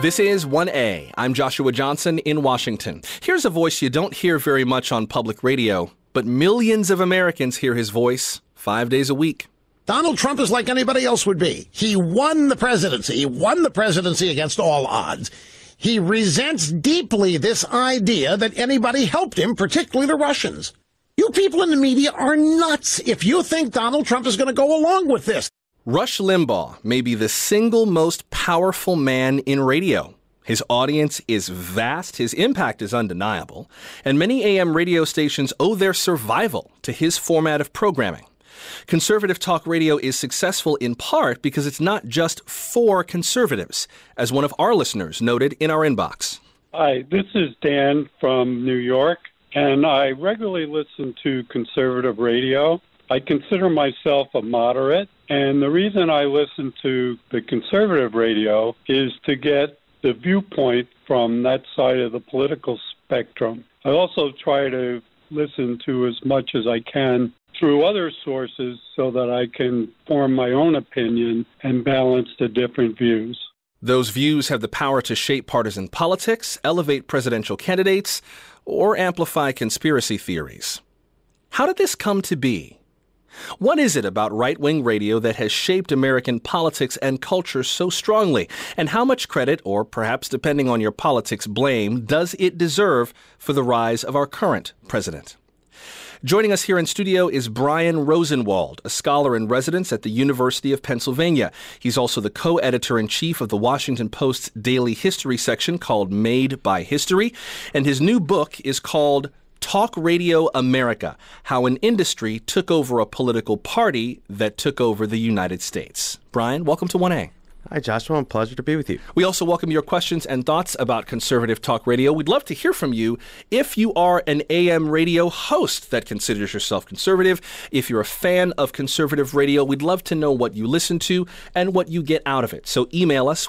This is 1A. I'm Joshua Johnson in Washington. Here's a voice you don't hear very much on public radio, but millions of Americans hear his voice 5 days a week. Donald Trump is like anybody else would be. He won the presidency. He won the presidency against all odds. He resents deeply this idea that anybody helped him, particularly the Russians. You people in the media are nuts if you think Donald Trump is going to go along with this. Rush Limbaugh may be the single most powerful man in radio. His audience is vast, his impact is undeniable, and many AM radio stations owe their survival to his format of programming. Conservative talk radio is successful in part because it's not just for conservatives, as one of our listeners noted in our inbox. Hi, this is Dan from New York, and I regularly listen to conservative radio. I consider myself a moderate, and the reason I listen to the conservative radio is to get the viewpoint from that side of the political spectrum. I also try to listen to as much as I can through other sources so that I can form my own opinion and balance the different views. Those views have the power to shape partisan politics, elevate presidential candidates, or amplify conspiracy theories. How did this come to be? What is it about right-wing radio that has shaped American politics and culture so strongly? And how much credit, or perhaps depending on your politics, blame, does it deserve for the rise of our current president? Joining us here in studio is Brian Rosenwald, a scholar in residence at the University of Pennsylvania. He's also the co-editor-in-chief of the Washington Post's daily history section called Made by History. And his new book is called Talk Radio America, How an Industry Took Over a Political Party That Took Over the United States. Brian, welcome to 1A. Hi, Joshua. A pleasure to be with you. We also welcome your questions and thoughts about conservative talk radio. We'd love to hear from you if you are an AM radio host that considers yourself conservative. If you're a fan of conservative radio, we'd love to know what you listen to and what you get out of it. So email us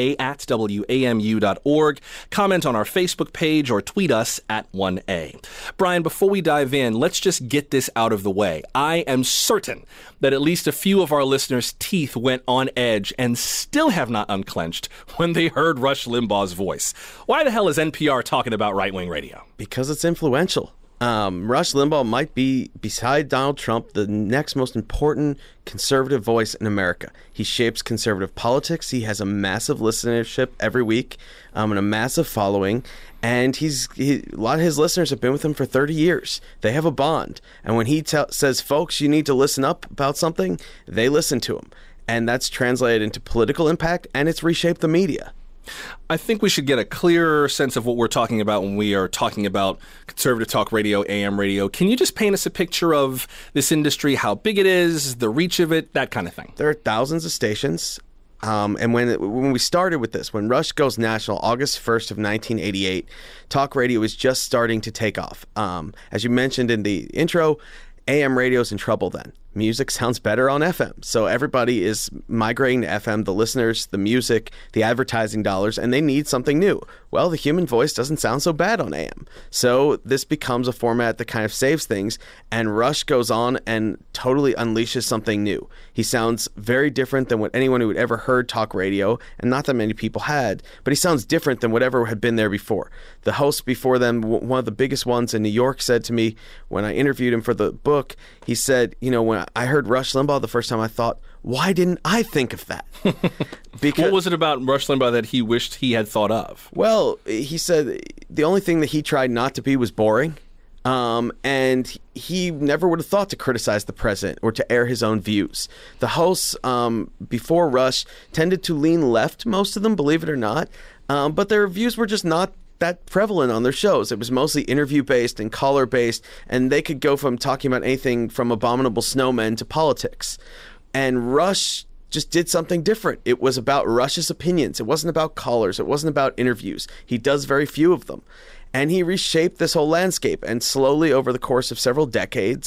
1a@wamu.org, comment on our Facebook page, or tweet us at 1A. Brian, before we dive in, let's just get this out of the way. I am certain that at least a few of our listeners' teeth went on edge and still have not unclenched when they heard Rush Limbaugh's voice. Why the hell is NPR talking about right-wing radio? Because it's influential. Rush Limbaugh might be, beside Donald Trump, the next most important conservative voice in America. He shapes conservative politics. He has a massive listenership every week and a massive following. And a lot of his listeners have been with him for 30 years. They have a bond. And when he says, folks, you need to listen up about something, they listen to him. And that's translated into political impact, and it's reshaped the media. I think we should get a clearer sense of what we're talking about when we are talking about conservative talk radio, AM radio. Can you just paint us a picture of this industry, how big it is, the reach of it, that kind of thing? There are thousands of stations. And when we started with this, when Rush goes national, August 1st of 1988, talk radio was just starting to take off. As you mentioned in the intro, AM radio's in trouble then. Music sounds better on FM. So everybody is migrating to FM, the listeners, the music, the advertising dollars, and they need something new. Well, the human voice doesn't sound so bad on AM. So this becomes a format that kind of saves things, and Rush goes on and totally unleashes something new. He sounds very different than what anyone who had ever heard talk radio, and not that many people had, but he sounds different than whatever had been there before. The host before them, one of the biggest ones in New York, said to me when I interviewed him for the book, he said, when I heard Rush Limbaugh the first time, I thought, why didn't I think of that? Because what was it about Rush Limbaugh that he wished he had thought of? Well, he said the only thing that he tried not to be was boring. And he never would have thought to criticize the president or to air his own views. The hosts before Rush tended to lean left, most of them, believe it or not. But their views were just not that prevalent on their shows. It was mostly interview-based and caller-based, and they could go from talking about anything from abominable snowmen to politics. And Rush just did something different. It was about Rush's opinions. It wasn't about callers. It wasn't about interviews. He does very few of them. And he reshaped this whole landscape. And slowly, over the course of several decades,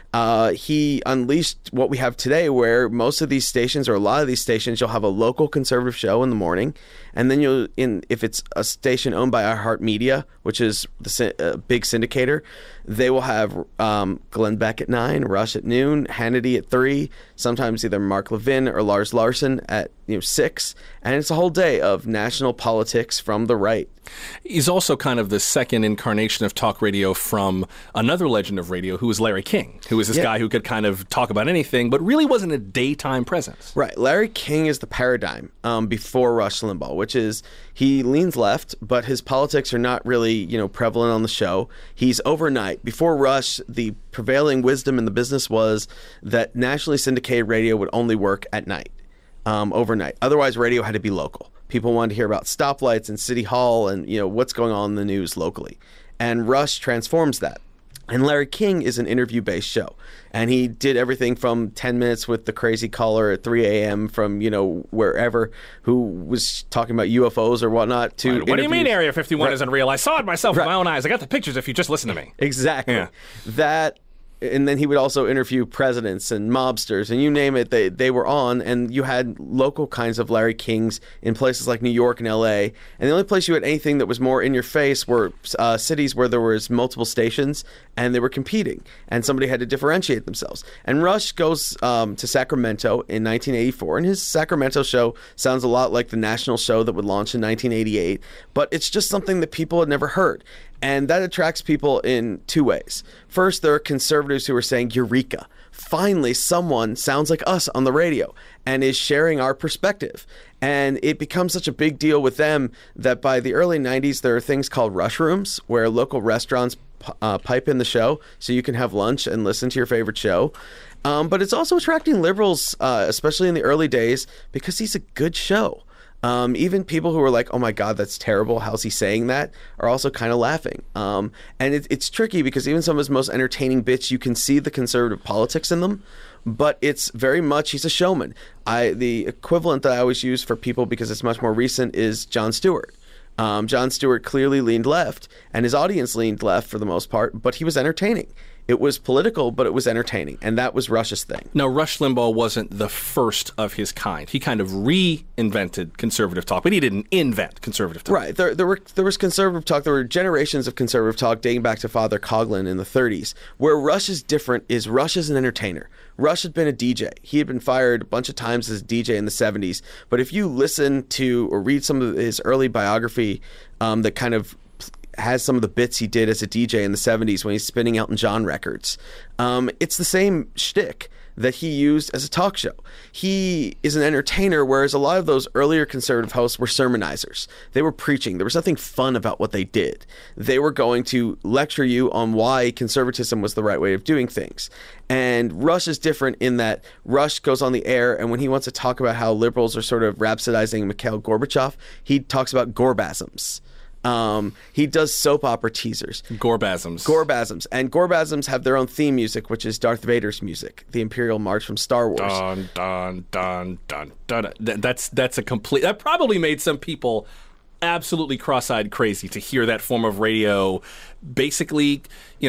He unleashed what we have today, where most of these stations, or a lot of these stations, you'll have a local conservative show in the morning, and then if it's a station owned by iHeartMedia, which is the big syndicator, they will have Glenn Beck at 9, Rush at noon, Hannity at 3, sometimes either Mark Levin or Lars Larson at 6, and it's a whole day of national politics from the right. He's also kind of the second incarnation of talk radio from another legend of radio, who was Larry King, who was this guy who could kind of talk about anything, but really wasn't a daytime presence. Right. Larry King is the paradigm before Rush Limbaugh, which is he leans left, but his politics are not really, prevalent on the show. He's overnight. Before Rush, the prevailing wisdom in the business was that nationally syndicated radio would only work at night, overnight. Otherwise, radio had to be local. People wanted to hear about stoplights and City Hall and, what's going on in the news locally. And Rush transforms that. And Larry King is an interview-based show. And he did everything from 10 minutes with the crazy caller at 3 a.m. from, wherever, who was talking about UFOs or whatnot, to What do you mean Area 51 isn't real? I saw it myself with my own eyes. I got the pictures if you just listen to me. Exactly. Yeah. And then he would also interview presidents and mobsters, and you name it, they were on. And you had local kinds of Larry Kings in places like New York and L.A. And the only place you had anything that was more in your face were cities where there was multiple stations and they were competing, and somebody had to differentiate themselves. And Rush goes to Sacramento in 1984, and his Sacramento show sounds a lot like the national show that would launch in 1988, but it's just something that people had never heard. And that attracts people in two ways. First, there are conservatives who are saying, Eureka, finally someone sounds like us on the radio and is sharing our perspective. And it becomes such a big deal with them that by the early 90s, there are things called rush rooms where local restaurants pipe in the show so you can have lunch and listen to your favorite show. But it's also attracting liberals, especially in the early days, because he's a good show. Even people who are like, oh my God, that's terrible, how's he saying that, are also kind of laughing. And it's tricky because even some of his most entertaining bits, you can see the conservative politics in them, but it's very much, he's a showman. The equivalent that I always use for people, because it's much more recent, is Jon Stewart. Jon Stewart clearly leaned left, and his audience leaned left for the most part, but he was entertaining. It was political, but it was entertaining, and that was Rush's thing. Now, Rush Limbaugh wasn't the first of his kind. He kind of reinvented conservative talk, but he didn't invent conservative talk. Right. There was conservative talk. There were generations of conservative talk dating back to Father Coughlin in the 30s. Where Rush is different is Rush is an entertainer. Rush had been a DJ. He had been fired a bunch of times as a DJ in the 70s. But if you listen to or read some of his early biography that kind of has some of the bits he did as a DJ in the 70s when he's spinning Elton John records. It's the same shtick that he used as a talk show. He is an entertainer, whereas a lot of those earlier conservative hosts were sermonizers. They were preaching. There was nothing fun about what they did. They were going to lecture you on why conservatism was the right way of doing things. And Rush is different in that Rush goes on the air, and when he wants to talk about how liberals are sort of rhapsodizing Mikhail Gorbachev, he talks about Gorbasms. He does soap opera teasers. Gorbasms. And Gorbasms have their own theme music, which is Darth Vader's music, the Imperial March from Star Wars. Dun, dun, dun, dun, dun. That's a complete... That probably made some people absolutely cross-eyed crazy to hear that form of radio basically,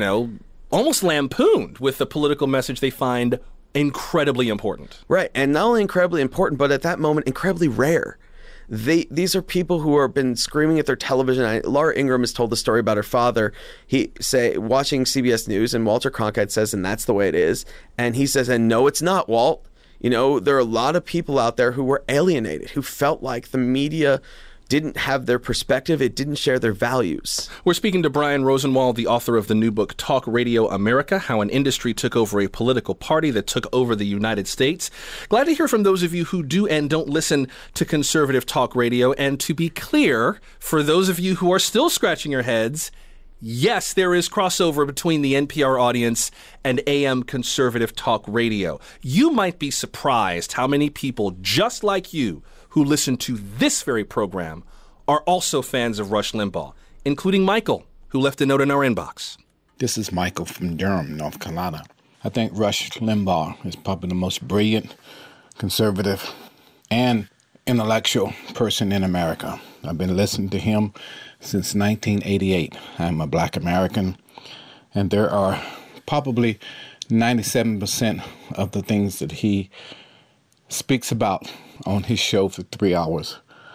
almost lampooned with the political message they find incredibly important. Right. And not only incredibly important, but at that moment, incredibly rare. These are people who have been screaming at their television. Laura Ingraham has told the story about her father. Watching CBS News, and Walter Cronkite says, and that's the way it is. And he says, and no, it's not, Walt. There are a lot of people out there who were alienated, who felt like the media didn't have their perspective. It didn't share their values. We're speaking to Brian Rosenwald, the author of the new book, Talk Radio America, How an Industry Took Over a Political Party That Took Over the United States. Glad to hear from those of you who do and don't listen to conservative talk radio. And to be clear, for those of you who are still scratching your heads, yes, there is crossover between the NPR audience and AM conservative talk radio. You might be surprised how many people just like you who listen to this very program are also fans of Rush Limbaugh, including Michael, who left a note in our inbox. This is Michael from Durham, North Carolina. I think Rush Limbaugh is probably the most brilliant, conservative, and intellectual person in America. I've been listening to him since 1988. I'm a Black American, and there are probably 97% of the things that he speaks about on his show for 3 hours,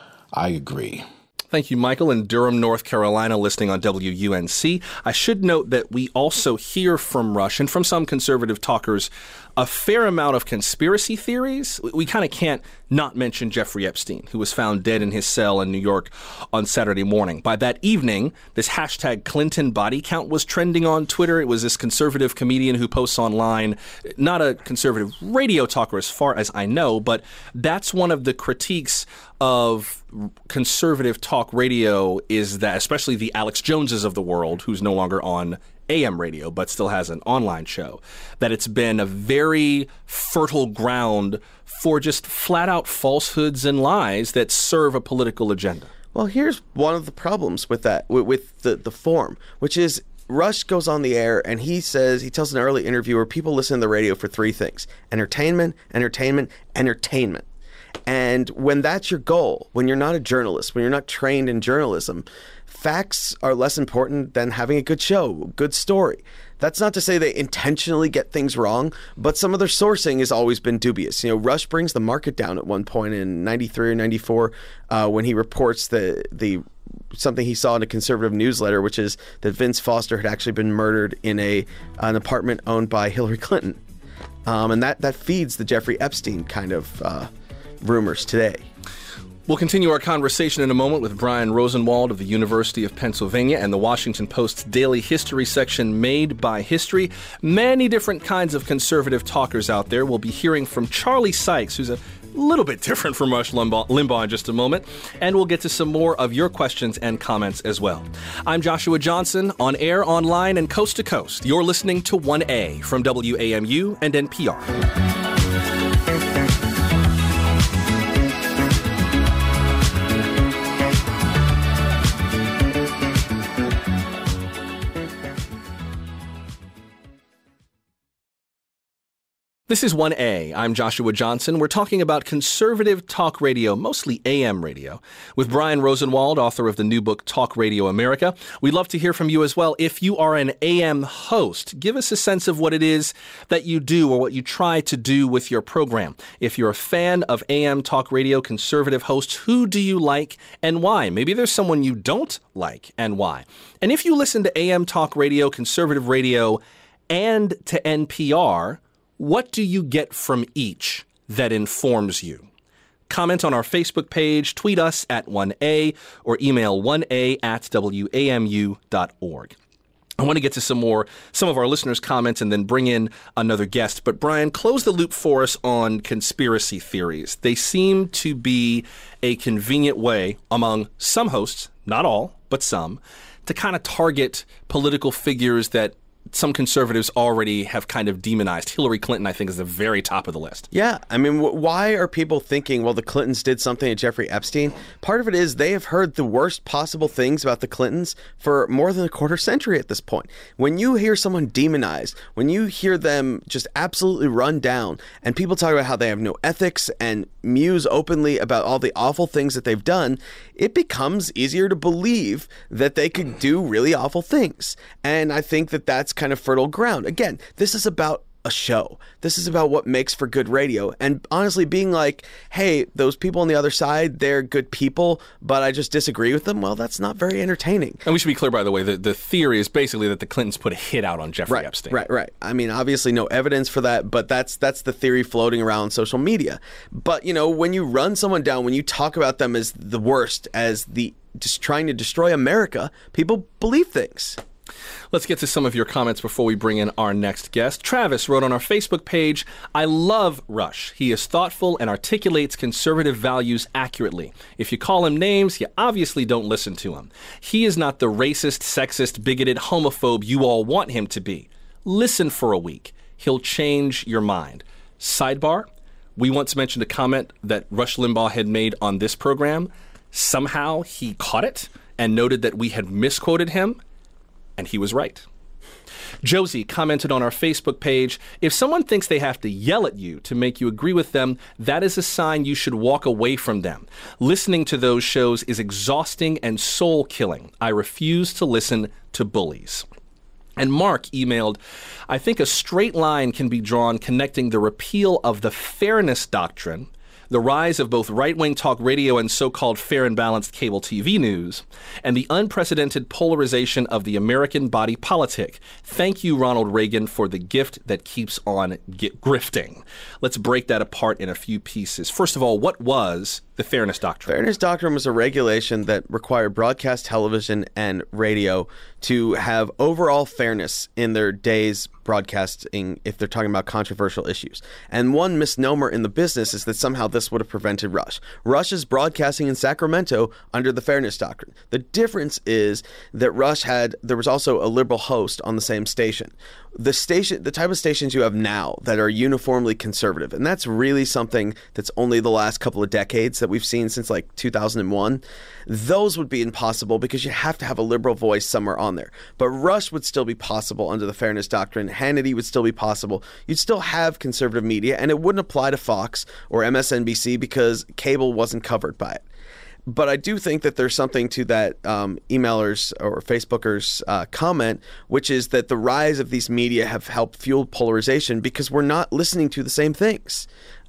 I agree. Thank you, Michael, in Durham, North Carolina, listening on WUNC. I should note that we also hear from Rush and from some conservative talkers a fair amount of conspiracy theories. We kind of can't not mention Jeffrey Epstein, who was found dead in his cell in New York on Saturday morning. By that evening, this hashtag Clinton body count was trending on Twitter. It was this conservative comedian who posts online, not a conservative radio talker as far as I know, but that's one of the critiques of conservative talk radio is that, especially the Alex Joneses of the world, who's no longer on AM radio, but still has an online show, that it's been a very fertile ground for just flat out falsehoods and lies that serve a political agenda. Well, here's one of the problems with that, with the form, which is Rush goes on the air and he tells an early interview where people listen to the radio for three things: entertainment, entertainment, entertainment. And when that's your goal, when you're not a journalist, when you're not trained in journalism, facts are less important than having a good show, good story. That's not to say they intentionally get things wrong, but some of their sourcing has always been dubious. You know, Rush brings the market down at one point in 93 or 94 when he reports the something he saw in a conservative newsletter, which is that Vince Foster had actually been murdered in an apartment owned by Hillary Clinton. And that feeds the Jeffrey Epstein kind of rumors today. We'll continue our conversation in a moment with Brian Rosenwald of the University of Pennsylvania and the Washington Post's daily history section, Made by History. Many different kinds of conservative talkers out there. We'll be hearing from Charlie Sykes, who's a little bit different from Rush Limbaugh in just a moment, and we'll get to some more of your questions and comments as well. I'm Joshua Johnson, on air, online, and coast to coast. You're listening to 1A from WAMU and NPR. This is 1A. I'm Joshua Johnson. We're talking about conservative talk radio, mostly AM radio, with Brian Rosenwald, author of the new book, Talk Radio America. We'd love to hear from you as well. If you are an AM host, give us a sense of what it is that you do or what you try to do with your program. If you're a fan of AM talk radio conservative hosts, who do you like and why? Maybe there's someone you don't like and why. And if you listen to AM talk radio, conservative radio, and to NPR, what do you get from each that informs you? Comment on our Facebook page, tweet us at 1A, or email 1A@WAMU.org. I want to get to some of our listeners' comments and then bring in another guest. But Brian, close the loop for us on conspiracy theories. They seem to be a convenient way among some hosts, not all, but some, to kind of target political figures that some conservatives already have kind of demonized. Hillary Clinton, I think, is the very top of the list. Yeah. I mean, why are people thinking, well, the Clintons did something to Jeffrey Epstein? Part of it is they have heard the worst possible things about the Clintons for more than a quarter century at this point. When you hear someone demonized, when you hear them just absolutely run down, and people talk about how they have no ethics and muse openly about all the awful things that they've done, it becomes easier to believe that they could do really awful things. And I think that that's kind of fertile ground. Again, this is about a show. This is about what makes for good radio. And honestly, being like, hey, those people on the other side, they're good people, but I just disagree with them, well, that's not very entertaining. And we should be clear, by the way, the theory is basically that the Clintons put a hit out on Jeffrey Epstein. Right. I mean, obviously no evidence for that, but that's the theory floating around social media. But, you know, when you run someone down, when you talk about them as the worst, as just trying to destroy America, people believe things. Let's get to some of your comments before we bring in our next guest. Travis wrote on our Facebook page, I love Rush. He is thoughtful and articulates conservative values accurately. If you call him names, you obviously don't listen to him. He is not the racist, sexist, bigoted homophobe you all want him to be. Listen for a week. He'll change your mind. Sidebar, we once mentioned a comment that Rush Limbaugh had made on this program. Somehow he caught it and noted that we had misquoted him. And he was right. Josie commented on our Facebook page, if someone thinks they have to yell at you to make you agree with them, that is a sign you should walk away from them. Listening to those shows is exhausting and soul-killing. I refuse to listen to bullies. And Mark emailed, I think a straight line can be drawn connecting the repeal of the Fairness Doctrine, the rise of both right-wing talk radio and so-called fair and balanced cable TV news, and the unprecedented polarization of the American body politic. Thank you, Ronald Reagan, for the gift that keeps on grifting. Let's break that apart in a few pieces. First of all, what was the Fairness Doctrine? Fairness Doctrine was a regulation that required broadcast television and radio to have overall fairness in their days broadcasting if they're talking about controversial issues. And one misnomer in the business is that somehow this would have prevented Rush. Rush is broadcasting in Sacramento under the Fairness Doctrine. The difference is that there was also a liberal host on the same station. The type of stations you have now that are uniformly conservative, and that's really something that's only the last couple of decades that we've seen since like 2001, those would be impossible because you have to have a liberal voice somewhere on there. But Rush would still be possible under the Fairness Doctrine. Hannity would still be possible. You'd still have conservative media, and it wouldn't apply to Fox or MSNBC because cable wasn't covered by it. But I do think that there's something to that emailers or Facebookers comment, which is that the rise of these media have helped fuel polarization because we're not listening to the same things.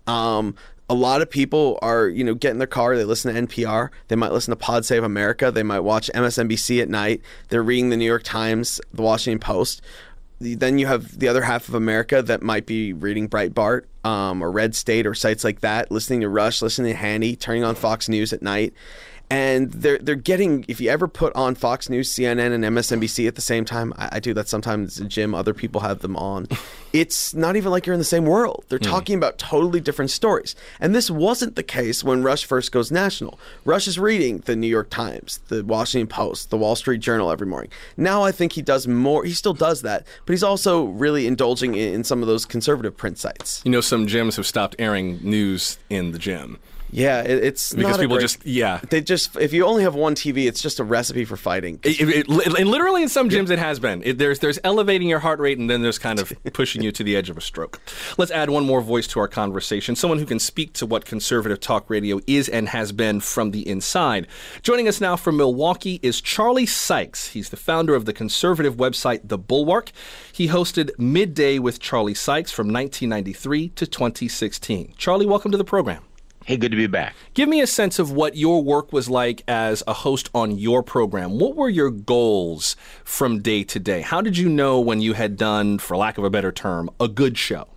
A lot of people are, get in their car, they listen to NPR, they might listen to Pod Save America, they might watch MSNBC at night, they're reading the New York Times, the Washington Post. Then you have the other half of America that might be reading Breitbart or Red State or sites like that, listening to Rush, listening to Hannity, turning on Fox News at night. And they're getting, if you ever put on Fox News, CNN, and MSNBC at the same time, I do that sometimes in the gym, other people have them on. It's not even like you're in the same world. They're talking about totally different stories. And this wasn't the case when Rush first goes national. Rush is reading the New York Times, the Washington Post, the Wall Street Journal every morning. Now I think he does more. He still does that, but he's also really indulging in some of those conservative print sites. Some gyms have stopped airing news in the gym. Yeah, it's because not people They just, if you only have one TV, it's just a recipe for fighting. And literally in some gyms it has been. There's elevating your heart rate, and then there's kind of pushing you to the edge of a stroke. Let's add one more voice to our conversation, someone who can speak to what conservative talk radio is and has been from the inside. Joining us now from Milwaukee is Charlie Sykes. He's the founder of the conservative website The Bulwark. He hosted Midday with Charlie Sykes from 1993 to 2016. Charlie, welcome to the program. Hey, good to be back. Give me a sense of what your work was like as a host on your program. What were your goals from day to day? How did you know when you had done, for lack of a better term, a good show?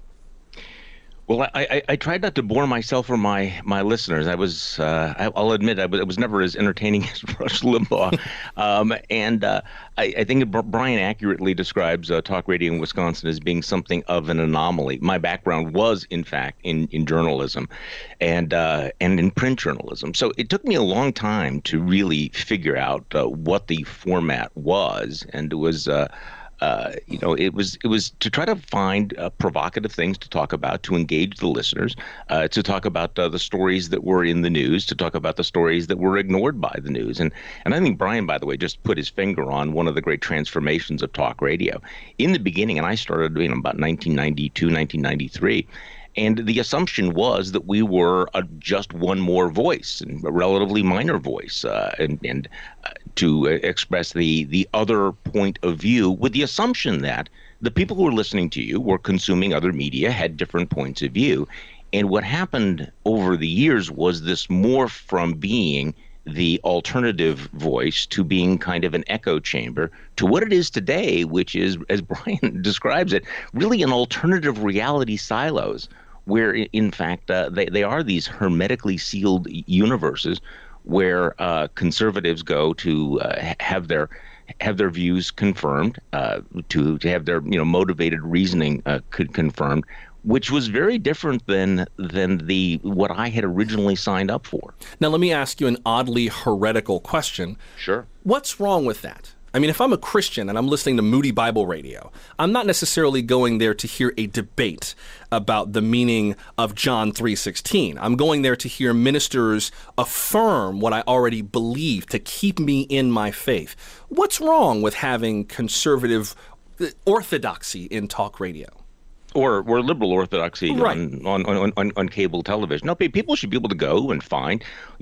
Well, I tried not to bore myself or my listeners. I'll admit, I was never as entertaining as Rush Limbaugh. I think Brian accurately describes talk radio in Wisconsin as being something of an anomaly. My background was, in fact, in journalism and in print journalism. So it took me a long time to really figure out what the format was. And it was it was to try to find provocative things to talk about, to engage the listeners, to talk about the stories that were in the news, to talk about the stories that were ignored by the news. And I think Brian, by the way, just put his finger on one of the great transformations of talk radio. In the beginning, and I started about 1992, 1993, and the assumption was that we were just one more voice, and a relatively minor voice, to express the other point of view, with the assumption that the people who were listening to you were consuming other media, had different points of view. And what happened over the years was this morph from being the alternative voice to being kind of an echo chamber to what it is today, which is, as Brian describes it, really an alternative reality silos, where in fact they are these hermetically sealed universes where conservatives go to have their views confirmed, to have their motivated reasoning confirmed, which was very different than what I had originally signed up for. Now let me ask you an oddly heretical question. Sure. What's wrong with that? I mean, if I'm a Christian and I'm listening to Moody Bible Radio, I'm not necessarily going there to hear a debate about the meaning of John 3:16. I'm going there to hear ministers affirm what I already believe, to keep me in my faith. What's wrong with having conservative orthodoxy in talk radio? or liberal orthodoxy Right. on cable television. No, people should be able to go and find,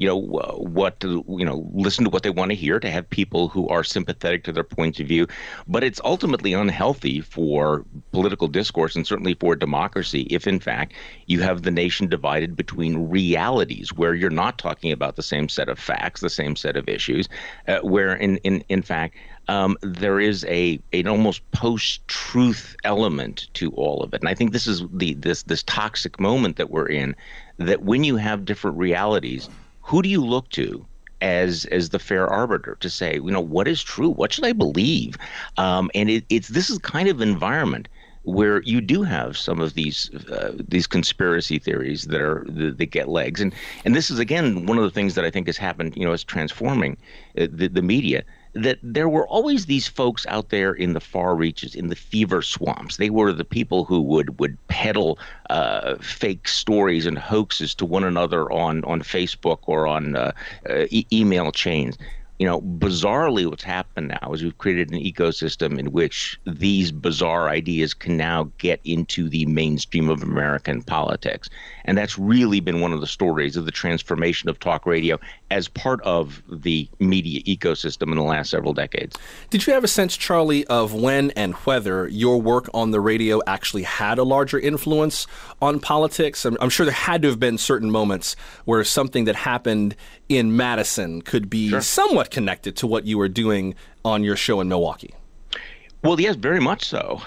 listen to what they want to hear, to have people who are sympathetic to their points of view. But it's ultimately unhealthy for political discourse and certainly for democracy if, in fact, you have the nation divided between realities where you're not talking about the same set of facts, the same set of issues, where in fact, there is an almost post-truth element to all of it. And I think this is this toxic moment that we're in, that when you have different realities, who do you look to as the fair arbiter to say, what is true? What should I believe? And this is kind of environment where you do have some of these conspiracy theories that get legs, and this is again one of the things that I think has happened, as transforming the media. That there were always these folks out there in the far reaches, in the fever swamps. They were the people who would peddle fake stories and hoaxes to one another on Facebook or on email chains. Bizarrely, what's happened now is we've created an ecosystem in which these bizarre ideas can now get into the mainstream of American politics. And that's really been one of the stories of the transformation of talk radio as part of the media ecosystem in the last several decades. Did you have a sense, Charlie, of when and whether your work on the radio actually had a larger influence on politics? I'm sure there had to have been certain moments where something that happened in Madison could be somewhat connected to what you were doing on your show in Milwaukee. Well, yes, very much so.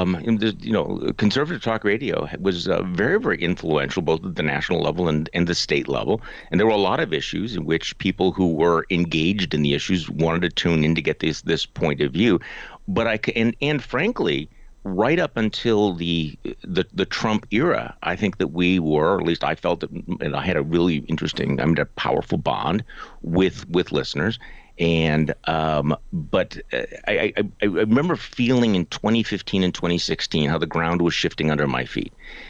Conservative talk radio was very, very influential, both at the national level and the state level. And there were a lot of issues in which people who were engaged in the issues wanted to tune in to get this point of view. But and frankly, right up until the Trump era, I think that we were, or at least I felt that, and I had a really interesting, a powerful bond with listeners. And but I remember feeling in 2015 and 2016 how the ground was shifting under my feet.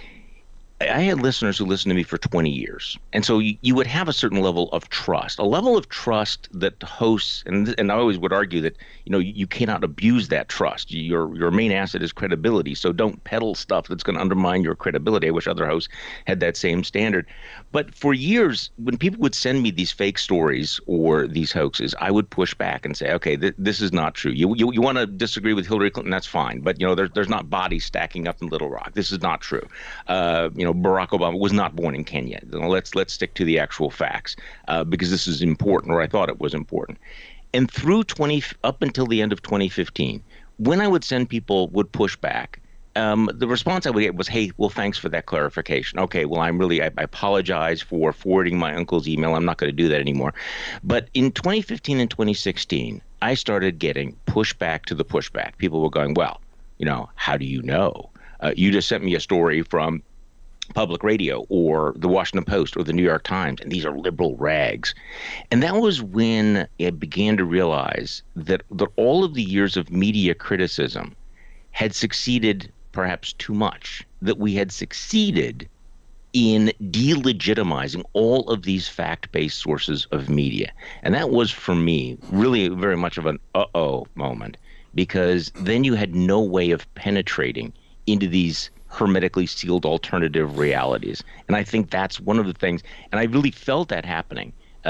I had listeners who listened to me for 20 years. And so you would have a certain level of trust, that hosts, and I always would argue that, you cannot abuse that trust. Your main asset is credibility. So don't peddle stuff that's going to undermine your credibility. I wish other hosts had that same standard. But for years, when people would send me these fake stories or these hoaxes, I would push back and say, okay, this is not true. You want to disagree with Hillary Clinton, that's fine. But, there's not bodies stacking up in Little Rock. This is not true. Barack Obama was not born in Kenya. Let's stick to the actual facts because this is important, or I thought it was important. And up until the end of 2015, when I would send people would push back, the response I would get was, hey, well, thanks for that clarification. Okay, well, I apologize for forwarding my uncle's email. I'm not going to do that anymore. But in 2015 and 2016, I started getting pushback to the pushback. People were going, well, how do you know? You just sent me a story from Public Radio or the Washington Post or the New York Times, and these are liberal rags. And that was when I began to realize that all of the years of media criticism had succeeded perhaps too much, that we had succeeded in delegitimizing all of these fact-based sources of media. And that was, for me, really very much of an uh-oh moment, because then you had no way of penetrating into these hermetically sealed alternative realities. And I think that's one of the things, and I really felt that happening,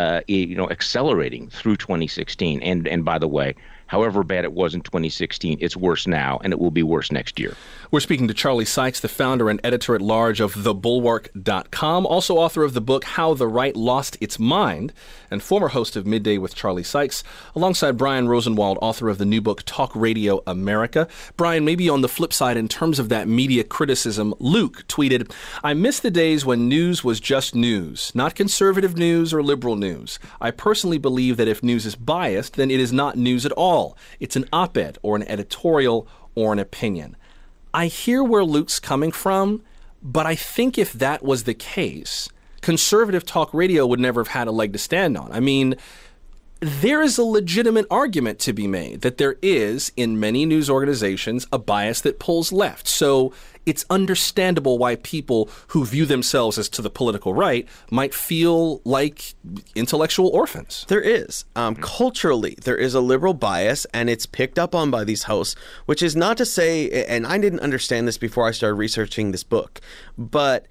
accelerating through 2016. And by the way, however bad it was in 2016, it's worse now, and it will be worse next year. We're speaking to Charlie Sykes, the founder and editor-at-large of TheBulwark.com, also author of the book How the Right Lost Its Mind, and former host of Midday with Charlie Sykes, alongside Brian Rosenwald, author of the new book Talk Radio America. Brian, maybe on the flip side, in terms of that media criticism, Luke tweeted, I miss the days when news was just news, not conservative news or liberal news. I personally believe that if news is biased, then it is not news at all. It's an op-ed or an editorial or an opinion. I hear where Luke's coming from, but I think if that was the case, conservative talk radio would never have had a leg to stand on. I mean, there is a legitimate argument to be made that there is, in many news organizations, a bias that pulls left. So it's understandable why people who view themselves as to the political right might feel like intellectual orphans. There is. Culturally, there is a liberal bias, and it's picked up on by these hosts, which is not to say, and I didn't understand this before I started researching this book, but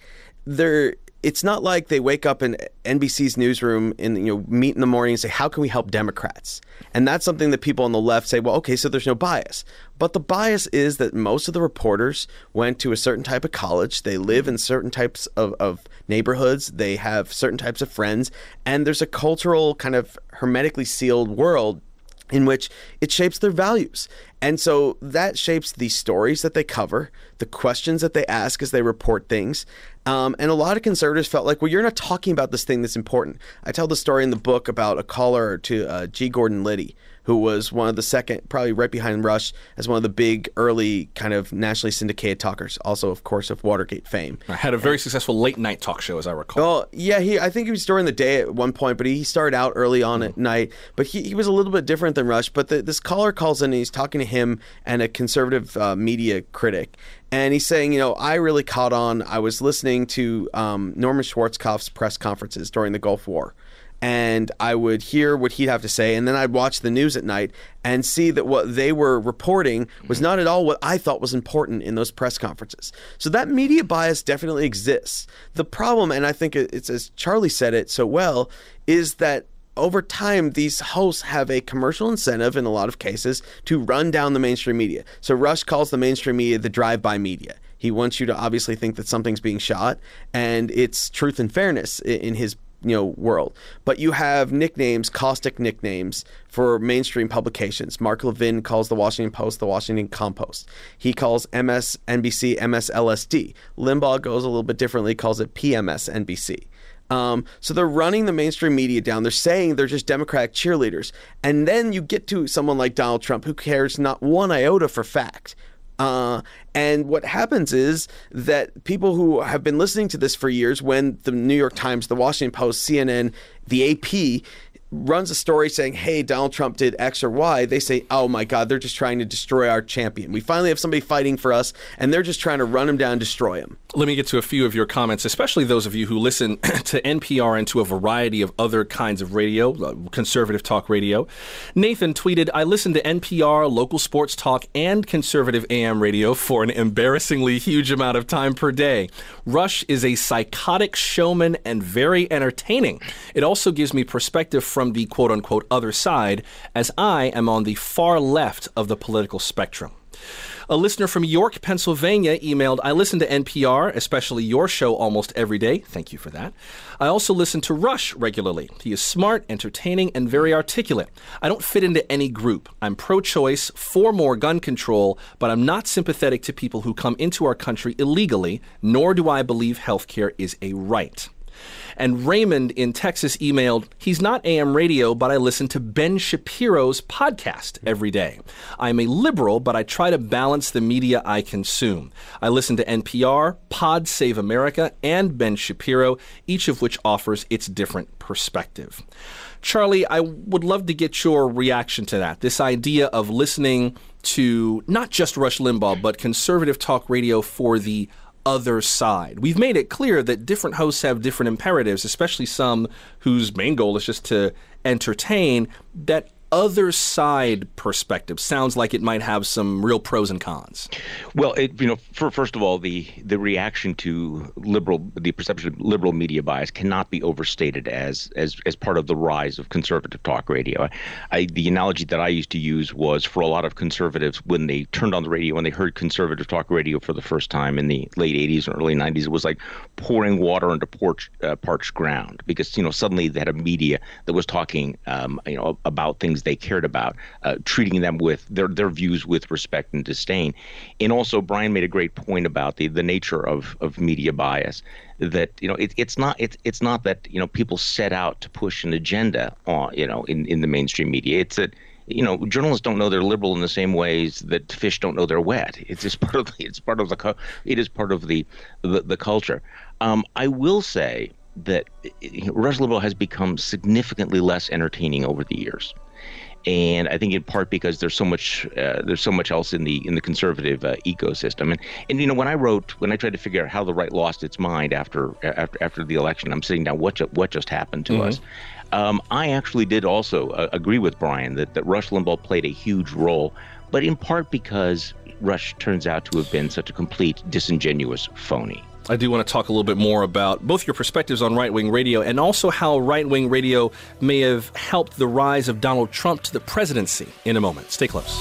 it's not like they wake up in NBC's newsroom and meet in the morning and say, how can we help Democrats? And that's something that people on the left say, well, okay, so there's no bias. But the bias is that most of the reporters went to a certain type of college. They live in certain types of neighborhoods. They have certain types of friends. And there's a cultural kind of hermetically sealed world in which it shapes their values. And so that shapes the stories that they cover, the questions that they ask as they report things. And a lot of conservatives felt like, well, you're not talking about this thing that's important. I tell the story in the book about a caller to G. Gordon Liddy, who was one of the second, probably right behind Rush, as one of the big early kind of nationally syndicated talkers, also, of course, of Watergate fame. I had a very successful late night talk show, as I recall. Oh, yeah, I think he was during the day at one point, but he started out early on at night. But he was a little bit different than Rush. But this caller calls in and he's talking to him and a conservative media critic. And he's saying, I really caught on. I was listening to Norman Schwarzkopf's press conferences during the Gulf War. And I would hear what he'd have to say, and then I'd watch the news at night and see that what they were reporting was not at all what I thought was important in those press conferences. So that media bias definitely exists. The problem, and I think it's as Charlie said it so well, is that over time, these hosts have a commercial incentive in a lot of cases to run down the mainstream media. So Rush calls the mainstream media the drive-by media. He wants you to obviously think that something's being shot, and it's truth and fairness in his world. But you have nicknames, caustic nicknames for mainstream publications. Mark Levin calls the Washington Post the Washington Compost. He calls MSNBC MSLSD. Limbaugh goes a little bit differently, calls it PMSNBC. So they're running the mainstream media down. They're saying they're just Democratic cheerleaders. And then you get to someone like Donald Trump, who cares not one iota for fact. And what happens is that people who have been listening to this for years, when the New York Times, the Washington Post, CNN, the AP runs a story saying, hey, Donald Trump did X or Y, they say, oh my God, they're just trying to destroy our champion. We finally have somebody fighting for us, and they're just trying to run him down and destroy him. Let me get to a few of your comments, especially those of you who listen to NPR and to a variety of other kinds of radio, conservative talk radio. Nathan tweeted, I listen to NPR, local sports talk, and conservative AM radio for an embarrassingly huge amount of time per day. Rush is a psychotic showman and very entertaining. It also gives me perspective from the quote-unquote other side, as I am on the far left of the political spectrum. A listener from York, Pennsylvania emailed, I listen to NPR, especially your show, almost every day. Thank you for that. I also listen to Rush regularly. He is smart, entertaining, and very articulate. I don't fit into any group. I'm pro-choice, for more gun control, but I'm not sympathetic to people who come into our country illegally, nor do I believe healthcare is a right. And Raymond in Texas emailed, he's not AM radio, but I listen to Ben Shapiro's podcast every day. I'm a liberal, but I try to balance the media I consume. I listen to NPR, Pod Save America, and Ben Shapiro, each of which offers its different perspective. Charlie, I would love to get your reaction to that, this idea of listening to not just Rush Limbaugh, but conservative talk radio for the other side. We've made it clear that different hosts have different imperatives, especially some whose main goal is just to entertain. That other side perspective sounds like it might have some real pros and cons. Well, first of all, the reaction to the perception of liberal media bias cannot be overstated as part of the rise of conservative talk radio. The analogy that I used to use was, for a lot of conservatives, when they turned on the radio and they heard conservative talk radio for the first time in the late 80s and early 90s, it was like pouring water into parched ground, because suddenly they had a media that was talking about things they cared about, treating them with their views with respect and disdain. And also, Brian made a great point about the nature of media bias, that it's not that people set out to push an agenda on in the mainstream media. It's that journalists don't know they're liberal in the same ways that fish don't know they're wet. It's just part of the culture. I will say that Rush Limbaugh has become significantly less entertaining over the years. And I think in part because there's so much else in the conservative ecosystem. And when I tried to figure out how the right lost its mind after the election, I'm sitting down, what just happened to us? I actually did also agree with Brian that Rush Limbaugh played a huge role, but in part because Rush turns out to have been such a complete disingenuous phony. I do want to talk a little bit more about both your perspectives on right-wing radio and also how right-wing radio may have helped the rise of Donald Trump to the presidency in a moment. Stay close.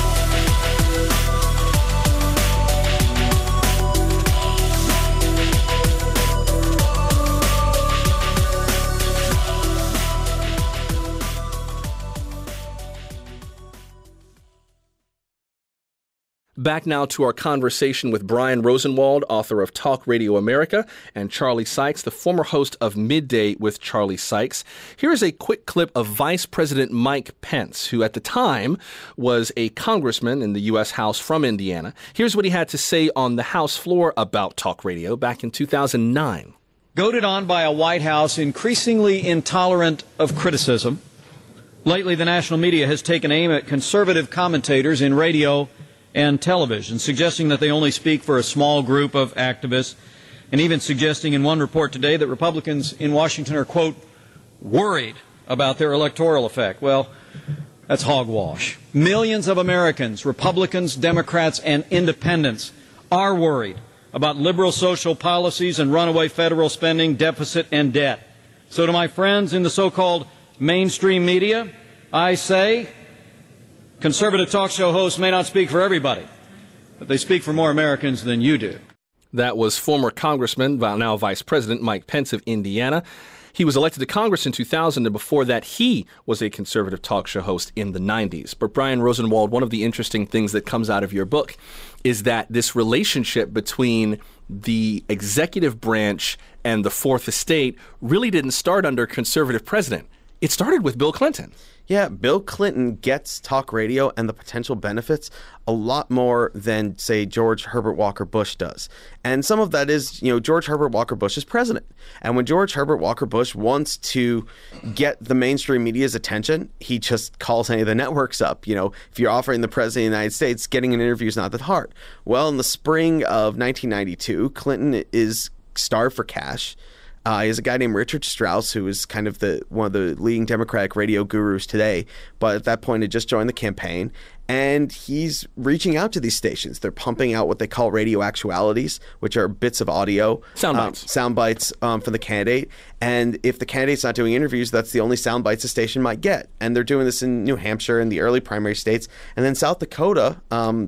Back now to our conversation with Brian Rosenwald, author of Talk Radio America, and Charlie Sykes, the former host of Midday with Charlie Sykes. Here is a quick clip of Vice President Mike Pence, who at the time was a congressman in the U.S. House from Indiana. Here's what he had to say on the House floor about Talk Radio back in 2009. Goaded on by a White House increasingly intolerant of criticism, lately the national media has taken aim at conservative commentators in radio and television, suggesting that they only speak for a small group of activists, and even suggesting in one report today that Republicans in Washington are, quote, worried about their electoral effect. Well, that's hogwash. Millions of Americans, Republicans, Democrats, and independents are worried about liberal social policies and runaway federal spending, deficit, and debt. So to my friends in the so-called mainstream media, I say, conservative talk show hosts may not speak for everybody, but they speak for more Americans than you do. That was former Congressman, now Vice President Mike Pence of Indiana. He was elected to Congress in 2000, and before that, he was a conservative talk show host in the 90s. But Brian Rosenwald, one of the interesting things that comes out of your book is that this relationship between the executive branch and the Fourth Estate really didn't start under a conservative president. It started with Bill Clinton. Yeah, Bill Clinton gets talk radio and the potential benefits a lot more than, say, George Herbert Walker Bush does. And some of that is, George Herbert Walker Bush is president. And when George Herbert Walker Bush wants to get the mainstream media's attention, he just calls any of the networks up. If you're offering the president of the United States, getting an interview is not that hard. Well, in the spring of 1992, Clinton is starved for cash. He has a guy named Richard Strauss, who is kind of one of the leading Democratic radio gurus today, but at that point had just joined the campaign, and he's reaching out to these stations. They're pumping out what they call radio actualities, which are bits of audio. Sound bites from the candidate, and if the candidate's not doing interviews, that's the only sound bites the station might get. And they're doing this in New Hampshire and the early primary states, and then South Dakota,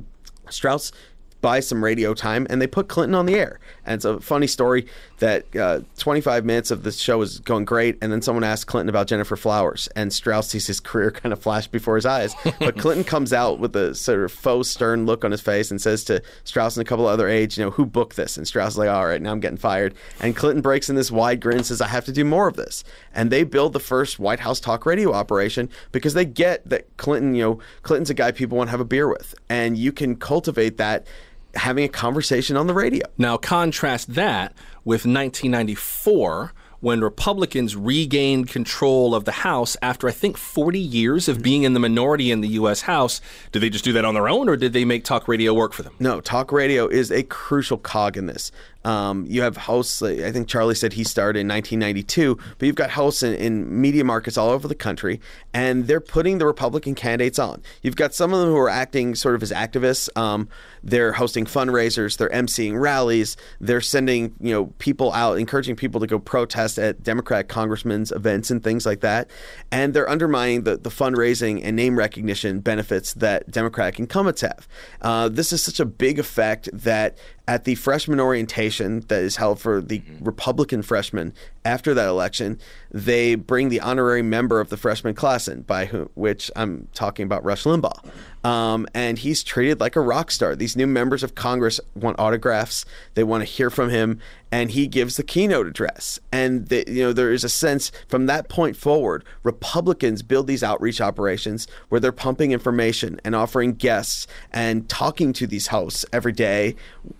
Strauss buy some radio time, and they put Clinton on the air. And it's a funny story that 25 minutes of the show was going great, and then someone asked Clinton about Gennifer Flowers, and Strauss sees his career kind of flash before his eyes. But Clinton comes out with a sort of faux stern look on his face and says to Strauss and a couple of other aides, who booked this? And Strauss is like, all right, now I'm getting fired. And Clinton breaks in this wide grin and says, I have to do more of this. And they build the first White House talk radio operation because they get that Clinton, Clinton's a guy people want to have a beer with. And you can cultivate that having a conversation on the radio. Now, contrast that with 1994, when Republicans regained control of the House after, I think, 40 years of being in the minority in the U.S. House. Did they just do that on their own, or did they make talk radio work for them? No, talk radio is a crucial cog in this. You have hosts, I think Charlie said he started in 1992, but you've got hosts in media markets all over the country, and they're putting the Republican candidates on. You've got some of them who are acting sort of as activists. They're hosting fundraisers, they're emceeing rallies, they're sending people out, encouraging people to go protest at Democratic congressmen's events and things like that. And they're undermining the fundraising and name recognition benefits that Democratic incumbents have. This is such a big effect that at the freshman orientation that is held for the Republican freshmen after that election, they bring the honorary member of the freshman class in, which I'm talking about Rush Limbaugh. And he's treated like a rock star. These new members of Congress want autographs. They want to hear from him. And he gives the keynote address. And there is a sense from that point forward, Republicans build these outreach operations where they're pumping information and offering guests and talking to these hosts every day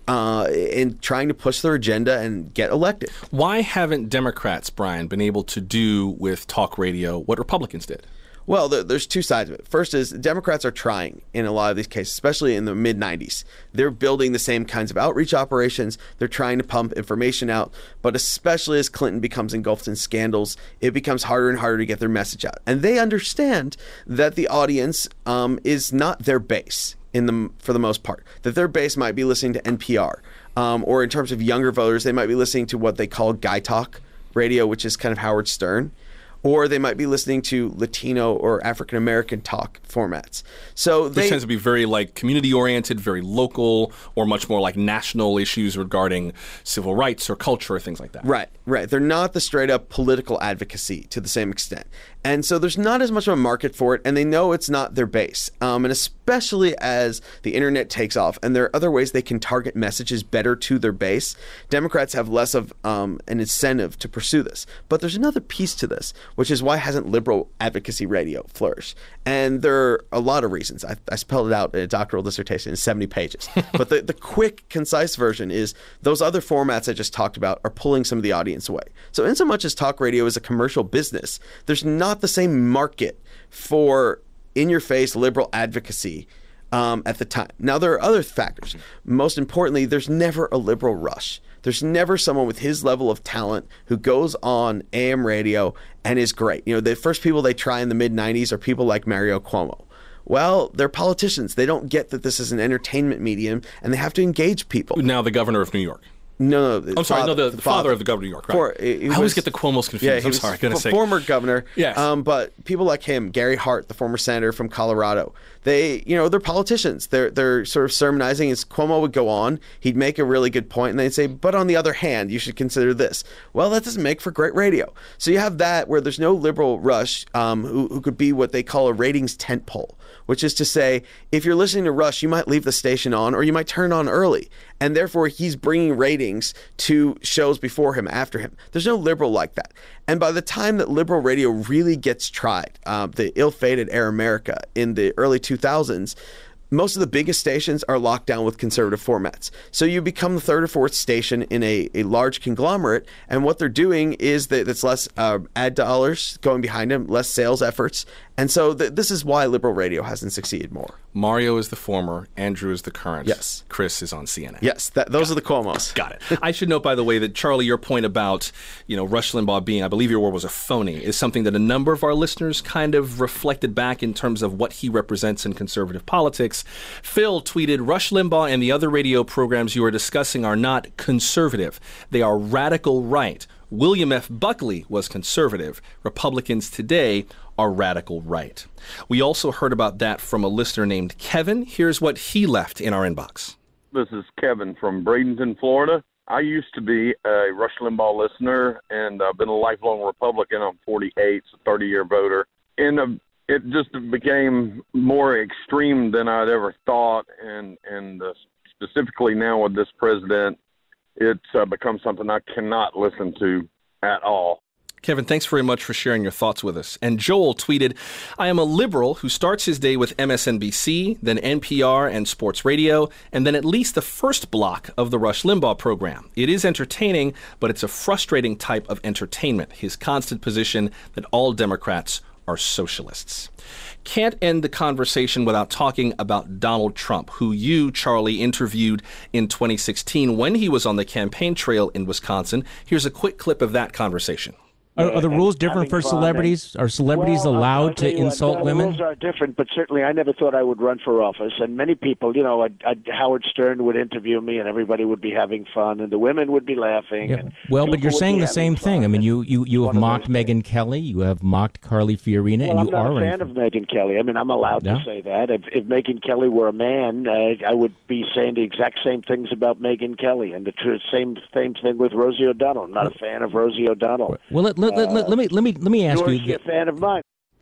and trying to push their agenda and get elected. Why haven't Democrats, Brian, been able to do with talk radio what Republicans did? Well, there's two sides of it. First is Democrats are trying in a lot of these cases, especially in the mid-90s. They're building the same kinds of outreach operations. They're trying to pump information out. But especially as Clinton becomes engulfed in scandals, it becomes harder and harder to get their message out. And they understand that the audience is not their base for the most part, that their base might be listening to NPR. Or in terms of younger voters, they might be listening to what they call Guy Talk radio, which is kind of Howard Stern. Or they might be listening to Latino or African American talk formats. So this tends to be very community oriented, very local, or much more like national issues regarding civil rights or culture or things like that. Right. They're not the straight up political advocacy to the same extent. And so there's not as much of a market for it, and they know it's not their base. And especially as the internet takes off and there are other ways they can target messages better to their base, Democrats have less of an incentive to pursue this. But there's another piece to this, which is why hasn't liberal advocacy radio flourished? And there are a lot of reasons. I spelled it out in a doctoral dissertation in 70 pages. But the quick, concise version is those other formats I just talked about are pulling some of the audience away. So in so much as talk radio is a commercial business, there's not the same market for in-your-face liberal advocacy at the time. Now, there are other factors. Most importantly, there's never a liberal rush. There's never someone with his level of talent who goes on AM radio and is great. The first people they try in the mid-90s are people like Mario Cuomo. Well, they're politicians. They don't get that this is an entertainment medium, and they have to engage people. Now the governor of New York. No, I'm sorry. The father of the governor of New York. Right? I always get the Cuomo's confused. Yeah, I'm sorry. Former governor. Yes. But people like him, Gary Hart, the former senator from Colorado, they're politicians. They're sort of sermonizing. As Cuomo would go on, he'd make a really good point, and they'd say, "But on the other hand, you should consider this." Well, that doesn't make for great radio. So you have that where there's no liberal rush, who could be what they call a ratings tentpole, which is to say, if you're listening to Rush, you might leave the station on, or you might turn it on early. And therefore, he's bringing ratings to shows before him, after him. There's no liberal like that. And by the time that liberal radio really gets tried, the ill-fated Air America in the early 2000s, most of the biggest stations are locked down with conservative formats. So you become the third or fourth station in a large conglomerate, and what they're doing is that it's less ad dollars going behind them, less sales efforts. And so this is why liberal radio hasn't succeeded more. Mario is the former, Andrew is the current. Yes. Chris is on CNN. Yes, those are the Cuomos. Got it. I should note, by the way, that Charlie, your point about, Rush Limbaugh being, I believe your word was a phony, is something that a number of our listeners kind of reflected back in terms of what he represents in conservative politics. Phil tweeted, Rush Limbaugh and the other radio programs you are discussing are not conservative. They are radical right. William F. Buckley was conservative. Republicans today are radical right. We also heard about that from a listener named Kevin. Here's what he left in our inbox. This is Kevin from Bradenton, Florida. I used to be a Rush Limbaugh listener, and I've been a lifelong Republican. I'm 48, so 30-year voter. And it just became more extreme than I'd ever thought, and specifically now with this president, it's become something I cannot listen to at all. Kevin, thanks very much for sharing your thoughts with us. And Joel tweeted, I am a liberal who starts his day with MSNBC, then NPR and sports radio, and then at least the first block of the Rush Limbaugh program. It is entertaining, but it's a frustrating type of entertainment, his constant position that all Democrats are socialists. Can't end the conversation without talking about Donald Trump, who you, Charlie, interviewed in 2016 when he was on the campaign trail in Wisconsin. Here's a quick clip of that conversation. Are the rules different for celebrities? Are celebrities allowed to insult women? The rules are different, but certainly I never thought I would run for office. And many people, Howard Stern would interview me, and everybody would be having fun, and the women would be laughing. Yeah. Well, but you're saying the same thing. I mean, you have mocked Megyn Kelly, you have mocked Carly Fiorina, and you are I'm not a fan of Megyn Kelly. I mean, I'm allowed to say that. If Megyn Kelly were a man, I would be saying the exact same things about Megyn Kelly, and the same thing with Rosie O'Donnell. I'm not a fan of Rosie O'Donnell. Well, let me ask you. You're a fan of mine.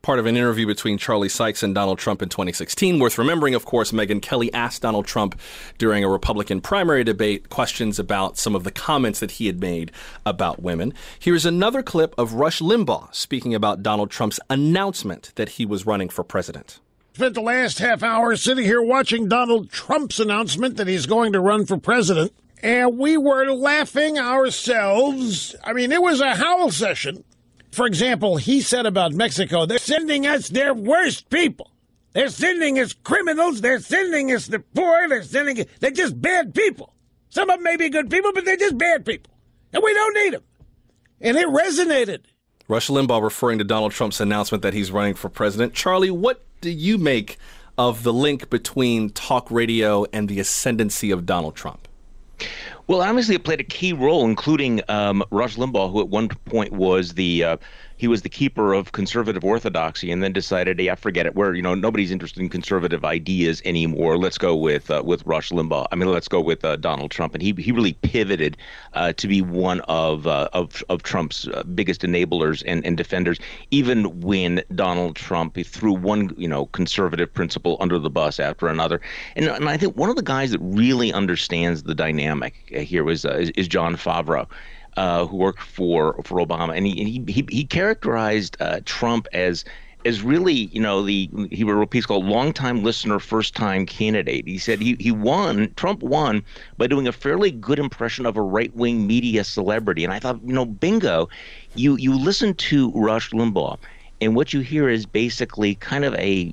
part of an interview between Charlie Sykes and Donald Trump in 2016. Worth remembering, of course, Megyn Kelly asked Donald Trump during a Republican primary debate questions about some of the comments that he had made about women. Here's another clip of Rush Limbaugh speaking about Donald Trump's announcement that he was running for president. Spent the last half hour sitting here watching Donald Trump's announcement that he's going to run for president, and we were laughing ourselves. I mean, it was a howl session. For example, he said about Mexico, they're sending us their worst people. They're sending us criminals. They're sending us the poor. They're just bad people. Some of them may be good people, but they're just bad people. And we don't need them. And it resonated. Rush Limbaugh referring to Donald Trump's announcement that he's running for president. Charlie, what do you make of the link between talk radio and the ascendancy of Donald Trump? Well, obviously it played a key role, including Rush Limbaugh, who at one point was he was the keeper of conservative orthodoxy, and then decided, yeah, forget it. Nobody's interested in conservative ideas anymore. Let's go with Rush Limbaugh. I mean, let's go with Donald Trump, and he really pivoted to be one of Trump's biggest enablers and defenders. Even when Donald Trump threw one conservative principle under the bus after another, and I think one of the guys that really understands the dynamic here is Jon Favreau. Who worked for Obama, and he characterized Trump as really, he wrote a piece called "Long-Time Listener, First-Time Candidate." He said Trump won by doing a fairly good impression of a right-wing media celebrity. And I thought, bingo, you listen to Rush Limbaugh, and what you hear is basically kind of a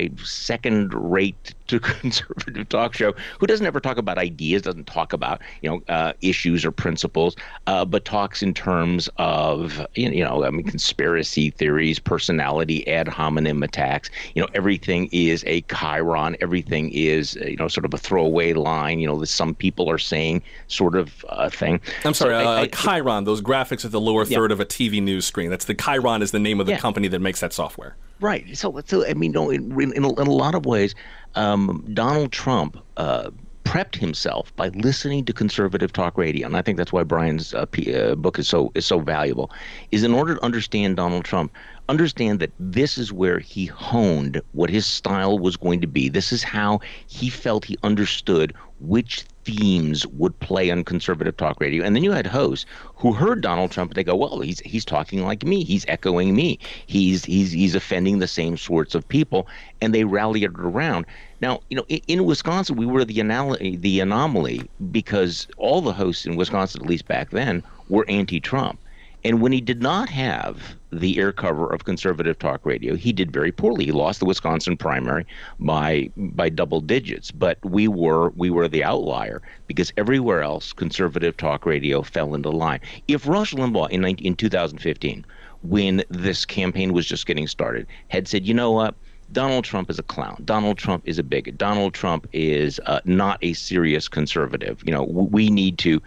second-rate to conservative talk show who doesn't ever talk about ideas, doesn't talk about issues or principles, but talks in terms of conspiracy theories, personality, ad hominem attacks. Everything is a chyron. Everything is sort of a throwaway line. That some people are saying sort of thing. I'm sorry, chyron. Those graphics at the lower third of a TV news screen. That's the chyron is the name of the company that makes that software. Right. So I mean, in a lot of ways, Donald Trump prepped himself by listening to conservative talk radio, and I think that's why Brian's book is so valuable. Is in order to understand Donald Trump, understand that this is where he honed what his style was going to be. This is how he felt he understood which themes would play on conservative talk radio. And then you had hosts who heard Donald Trump and they go, well, he's talking like me. He's echoing me. He's offending the same sorts of people. And they rallied it around. Now, in Wisconsin, we were the anomaly because all the hosts in Wisconsin, at least back then, were anti-Trump. And when he did not have the air cover of conservative talk radio, he did very poorly. He lost the Wisconsin primary by double digits. But we were the outlier because everywhere else, conservative talk radio fell into line. If Rush Limbaugh in 2015, when this campaign was just getting started, had said, you know what? Donald Trump is a clown. Donald Trump is a bigot. Donald Trump is not a serious conservative. We need to,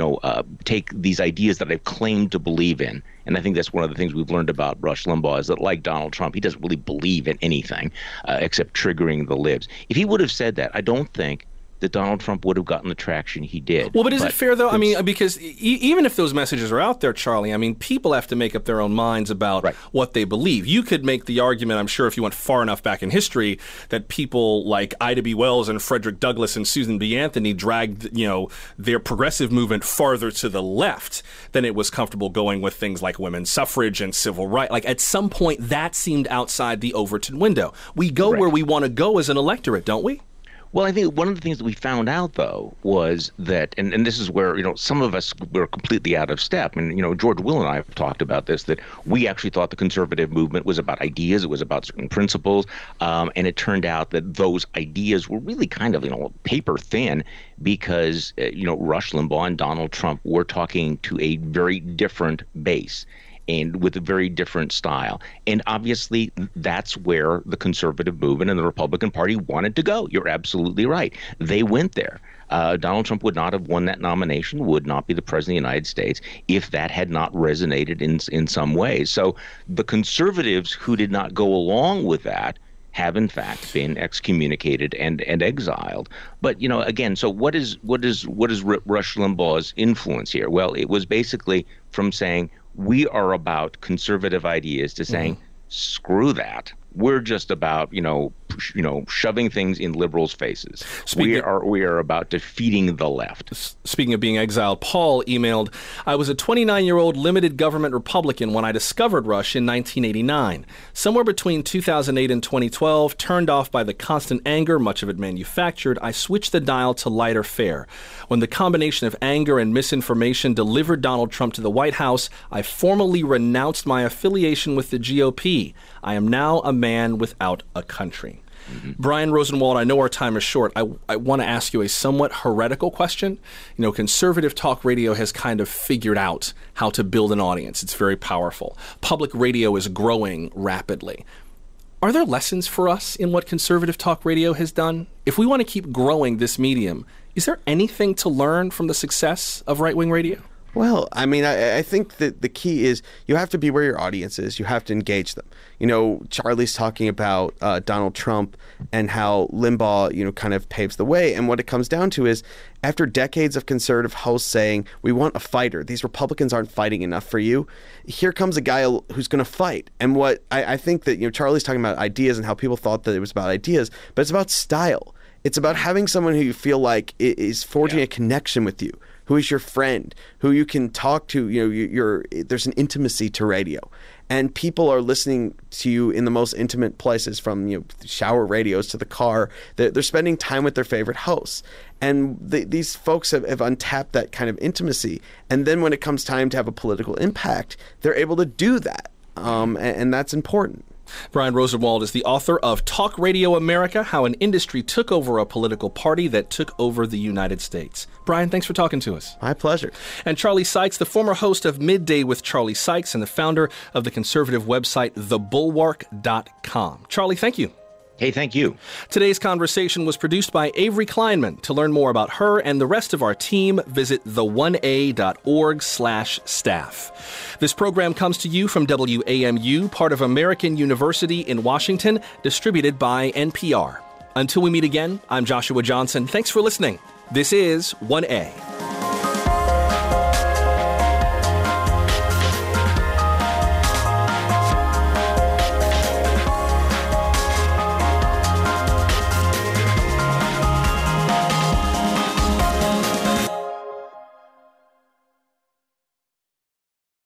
take these ideas that I've claimed to believe in. And I think that's one of the things we've learned about Rush Limbaugh is that, like Donald Trump, he doesn't really believe in anything except triggering the libs. If he would have said that, I don't think that Donald Trump would have gotten the traction he did. Well, but is it fair, though? I mean, because even if those messages are out there, Charlie, I mean, people have to make up their own minds about what they believe. You could make the argument, I'm sure, if you went far enough back in history, that people like Ida B. Wells and Frederick Douglass and Susan B. Anthony dragged, their progressive movement farther to the left than it was comfortable going with things like women's suffrage and civil rights. Like, at some point, that seemed outside the Overton window. We go where we want to go as an electorate, don't we? Well, I think one of the things that we found out, though, was that, and this is where, some of us were completely out of step. And, George Will and I have talked about this, that we actually thought the conservative movement was about ideas. It was about certain principles. And it turned out that those ideas were really kind of, paper thin because, Rush Limbaugh and Donald Trump were talking to a very different base and with a very different style. And obviously, that's where the conservative movement and the Republican Party wanted to go. You're absolutely right. They went there. Donald Trump would not have won that nomination, would not be the president of the United States if that had not resonated in some ways. So the conservatives who did not go along with that have in fact been excommunicated and exiled. But again, so what is Rush Limbaugh's influence here? Well, it was basically from saying we are about conservative ideas to saying screw that. We're just about, shoving things in liberals' faces. We are about defeating the left. Speaking of being exiled, Paul emailed, I was a 29-year-old limited government Republican when I discovered Rush in 1989. Somewhere between 2008 and 2012, turned off by the constant anger, much of it manufactured, I switched the dial to lighter fare. When the combination of anger and misinformation delivered Donald Trump to the White House, I formally renounced my affiliation with the GOP. I am now a man without a country. Mm-hmm. Brian Rosenwald, I know our time is short. I want to ask you a somewhat heretical question. Conservative talk radio has kind of figured out how to build an audience. It's very powerful. Public radio is growing rapidly. Are there lessons for us in what conservative talk radio has done? If we want to keep growing this medium, is there anything to learn from the success of right-wing radio? Well, I mean, I think that the key is you have to be where your audience is. You have to engage them. Charlie's talking about Donald Trump and how Limbaugh, kind of paves the way. And what it comes down to is after decades of conservative hosts saying, we want a fighter, these Republicans aren't fighting enough for you, here comes a guy who's going to fight. And what I think that, Charlie's talking about ideas and how people thought that it was about ideas, but it's about style. It's about having someone who you feel like is forging a connection with you, who is your friend, who you can talk to. There's an intimacy to radio. And people are listening to you in the most intimate places, from shower radios to the car. They're spending time with their favorite hosts. And these folks have untapped that kind of intimacy. And then when it comes time to have a political impact, they're able to do that. And that's important. Brian Rosenwald is the author of Talk Radio America, How an Industry Took Over a Political Party That Took Over the United States. Brian, thanks for talking to us. My pleasure. And Charlie Sykes, the former host of Midday with Charlie Sykes and the founder of the conservative website thebulwark.com. Charlie, thank you. Hey, thank you. Today's conversation was produced by Avery Kleinman. To learn more about her and the rest of our team, visit the1a.org/staff. This program comes to you from WAMU, part of American University in Washington, distributed by NPR. Until we meet again, I'm Joshua Johnson. Thanks for listening. This is 1A.